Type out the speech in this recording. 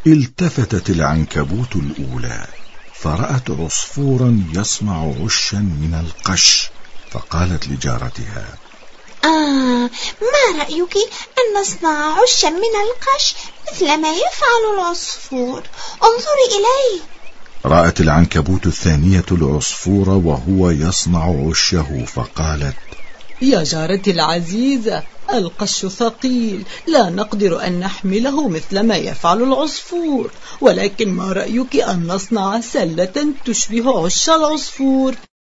التفتت العنكبوت الأولى فرأت عصفورا يصنع عشا من القش، فقالت لجارتها: ما رأيك أن نصنع عشا من القش مثل ما يفعل العصفور؟ انظري إليه. رأت العنكبوت الثانية العصفور وهو يصنع عشه، فقالت: يا جارتي العزيزة، القش ثقيل، لا نقدر أن نحمله مثل ما يفعل العصفور، ولكن ما رأيك أن نصنع سلة تشبه عش العصفور؟